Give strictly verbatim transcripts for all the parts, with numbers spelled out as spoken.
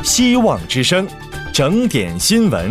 希望之声，整点新闻。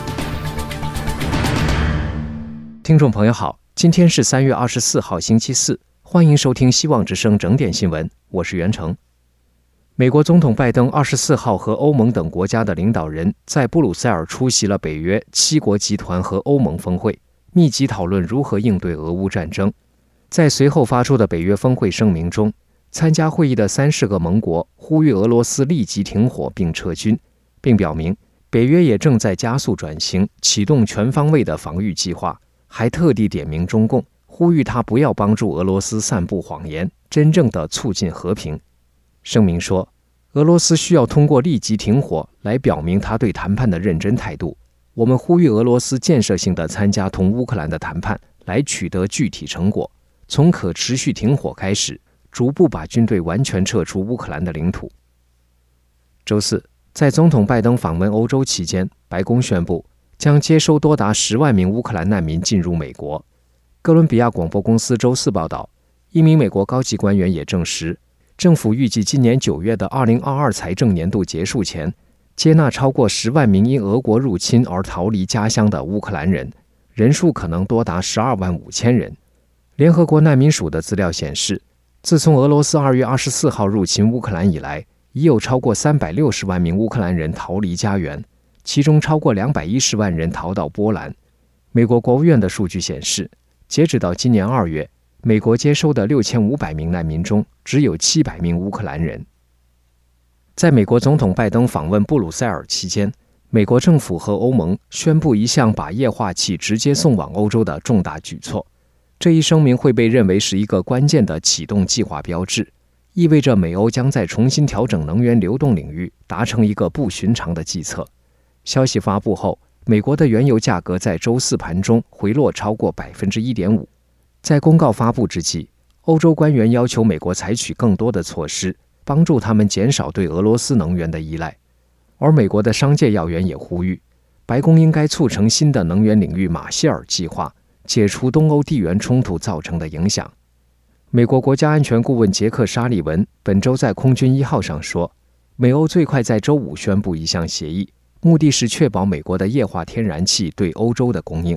听众朋友好，今天是三月二十四号星期四，欢迎收听希望之声整点新闻，我是袁成。美国总统拜登二十四号和欧盟等国家的领导人在布鲁塞尔出席了北约七国集团和欧盟峰会，密集讨论如何应对俄乌战争。在随后发出的北约峰会声明中，参加会议的三十个盟国呼吁俄罗斯立即停火并撤军，并表明北约也正在加速转型，启动全方位的防御计划，还特地点名中共，呼吁他不要帮助俄罗斯散布谎言，真正的促进和平。声明说，俄罗斯需要通过立即停火来表明他对谈判的认真态度。我们呼吁俄罗斯建设性地参加同乌克兰的谈判，来取得具体成果，从可持续停火开始，逐步把军队完全撤出乌克兰的领土。周四，在总统拜登访问欧洲期间，白宫宣布将接收多达十万名乌克兰难民进入美国。哥伦比亚广播公司周四报道，一名美国高级官员也证实，政府预计今年九月的二零二二财政年度结束前，接纳超过十万名因俄国入侵而逃离家乡的乌克兰人，人数可能多达十二万五千人。联合国难民署的资料显示，自从俄罗斯二月二十四号入侵乌克兰以来，已有超过三百六十万名乌克兰人逃离家园，其中超过两百一十万人逃到波兰。美国国务院的数据显示，截止到今年二月，美国接收的六千五百名难民中，只有七百名乌克兰人。在美国总统拜登访问布鲁塞尔期间，美国政府和欧盟宣布一项把液化气直接送往欧洲的重大举措。这一声明会被认为是一个关键的启动计划标志，意味着美欧将在重新调整能源流动领域达成一个不寻常的计策。消息发布后，美国的原油价格在周四盘中回落超过 百分之一点五。在公告发布之际，欧洲官员要求美国采取更多的措施，帮助他们减少对俄罗斯能源的依赖。而美国的商界要员也呼吁，白宫应该促成新的能源领域马歇尔计划，解除东欧地缘冲突造成的影响。美国国家安全顾问杰克·沙利文本周在空军一号上说，美欧最快在周五宣布一项协议，目的是确保美国的液化天然气对欧洲的供应。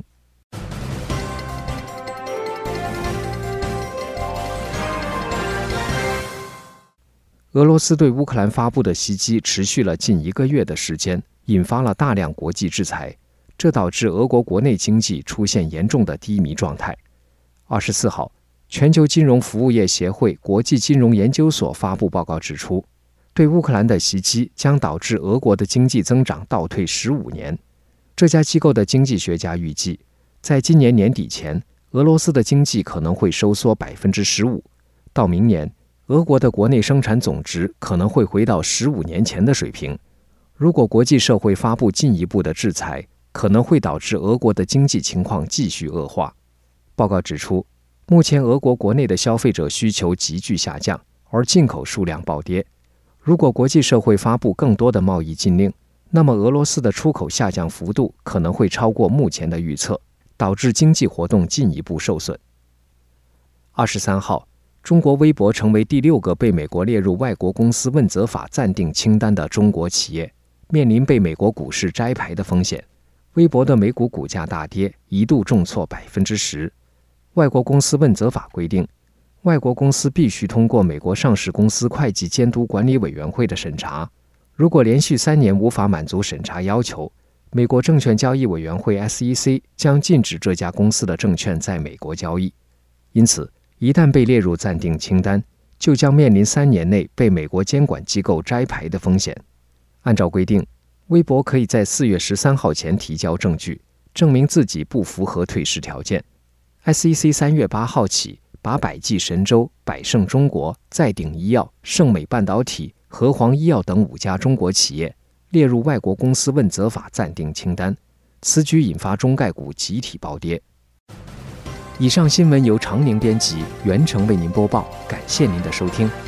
俄罗斯对乌克兰发布的袭击持续了近一个月的时间，引发了大量国际制裁，这导致俄国国内经济出现严重的低迷状态。二十四号，全球金融服务业协会国际金融研究所发布报告指出，对乌克兰的袭击将导致俄国的经济增长倒退十五年。这家机构的经济学家预计，在今年年底前，俄罗斯的经济可能会收缩 百分之十五， 到明年，俄国的国内生产总值可能会回到十五年前的水平。如果国际社会发布进一步的制裁，可能会导致俄国的经济情况继续恶化。报告指出，目前俄国国内的消费者需求急剧下降，而进口数量暴跌。如果国际社会发布更多的贸易禁令，那么俄罗斯的出口下降幅度可能会超过目前的预测，导致经济活动进一步受损。二十三号，中国微博成为第六个被美国列入外国公司问责法暂定清单的中国企业，面临被美国股市摘牌的风险。微博的美股股价大跌，一度重挫 百分之十。 外国公司问责法规定，外国公司必须通过美国上市公司会计监督管理委员会的审查，如果连续三年无法满足审查要求，美国证券交易委员会 S E C 将禁止这家公司的证券在美国交易。因此，一旦被列入暂定清单，就将面临三年内被美国监管机构摘牌的风险。按照规定，微博可以在四月十三号前提交证据，证明自己不符合退市条件。S E C 三月八号起把百济神州、百胜中国、再鼎医药、盛美半导体、和黄医药等五家中国企业列入外国公司问责法暂定清单，此举引发中概股集体暴跌。以上新闻由常宁编辑，袁成为您播报，感谢您的收听。